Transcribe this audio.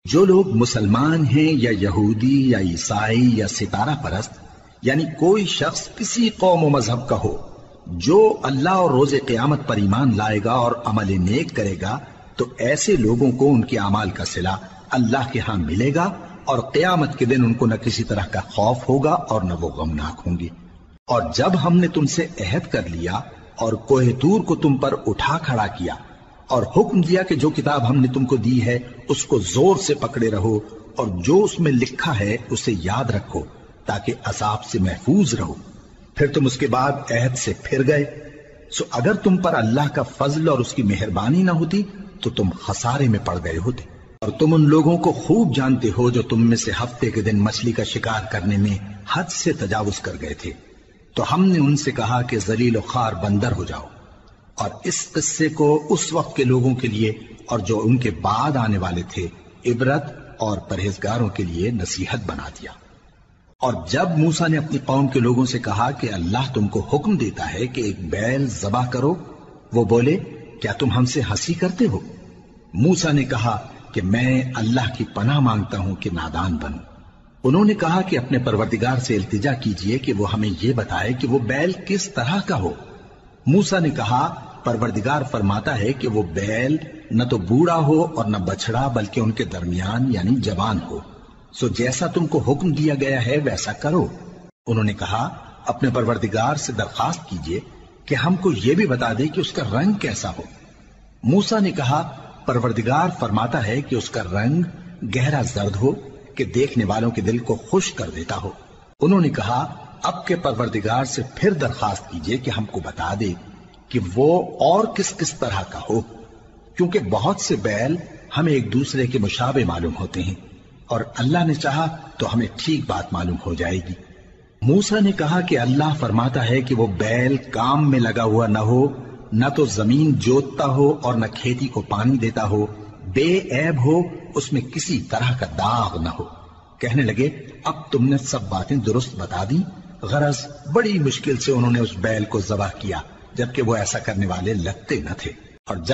جو لوگ مسلمان ہیں یا یہودی یا عیسائی یا ستارہ پرست، یعنی کوئی شخص کسی قوم و مذہب کا ہو، جو اللہ اور روز قیامت پر ایمان لائے گا اور عمل نیک کرے گا، تو ایسے لوگوں کو ان کے اعمال کا صلہ اللہ کے ہاں ملے گا، اور قیامت کے دن ان کو نہ کسی طرح کا خوف ہوگا اور نہ وہ غمناک ہوں گے۔ اور جب ہم نے تم سے عہد کر لیا اور کوہ طور کو تم پر اٹھا کھڑا کیا اور حکم دیا کہ جو کتاب ہم نے تم کو دی ہے اس کو زور سے پکڑے رہو، اور جو اس میں لکھا ہے اسے یاد رکھو تاکہ عذاب سے محفوظ رہو، پھر تم اس کے بعد عہد سے پھر گئے، سو اگر تم پر اللہ کا فضل اور اس کی مہربانی نہ ہوتی تو تم خسارے میں پڑ گئے ہوتے۔ اور تم ان لوگوں کو خوب جانتے ہو جو تم میں سے ہفتے کے دن مچھلی کا شکار کرنے میں حد سے تجاوز کر گئے تھے، تو ہم نے ان سے کہا کہ ذلیل و خوار بندر ہو جاؤ، اور اس قصے کو اس وقت کے لوگوں کے لیے اور جو ان کے بعد آنے والے تھے عبرت اور پرہیزگاروں کے لیے نصیحت بنا دیا۔ اور جب موسیٰ نے اپنی قوم کے لوگوں سے کہا کہ اللہ تم کو حکم دیتا ہے کہ ایک بیل ذبح کرو، وہ بولے کیا تم ہم سے ہنسی کرتے ہو؟ موسیٰ نے کہا کہ میں اللہ کی پناہ مانگتا ہوں کہ نادان بنوں۔ انہوں نے کہا کہ اپنے پروردگار سے التجا کیجئے کہ وہ ہمیں یہ بتائے کہ وہ بیل کس طرح کا ہو۔ موسیٰ نے کہا پروردگار فرماتا ہے کہ وہ بیل نہ تو بوڑھا ہو اور نہ بچڑا، بلکہ ان کے درمیان یعنی جوان ہو، سو جیسا تم کو حکم دیا گیا ہے ویسا کرو۔ انہوں نے کہا اپنے پروردگار سے درخواست کیجئے کہ ہم کو یہ بھی بتا دے کہ اس کا رنگ کیسا ہو۔ موسیٰ نے کہا پروردگار فرماتا ہے کہ اس کا رنگ گہرا زرد ہو کہ دیکھنے والوں کے دل کو خوش کر دیتا ہو۔ انہوں نے کہا اب کے پروردگار سے پھر درخواست کیجئے کہ ہم کو بتا دے کہ وہ اور کس کس طرح کا ہو، کیونکہ بہت سے بیل ہمیں ایک دوسرے کے مشابہ معلوم ہوتے ہیں، اور اللہ نے چاہا تو ہمیں ٹھیک بات معلوم ہو جائے گی۔ موسیٰ نے کہا کہ اللہ فرماتا ہے کہ وہ بیل کام میں لگا ہوا نہ ہو، نہ تو زمین جوتتا ہو اور نہ کھیتی کو پانی دیتا ہو، بے عیب ہو، اس میں کسی طرح کا داغ نہ ہو۔ کہنے لگے اب تم نے سب باتیں درست بتا دی، غرض بڑی مشکل سے انہوں نے اس بیل کو ذبح کیا، جبکہ وہ ایسا کرنے والے لگتے نہ تھے۔ اور جب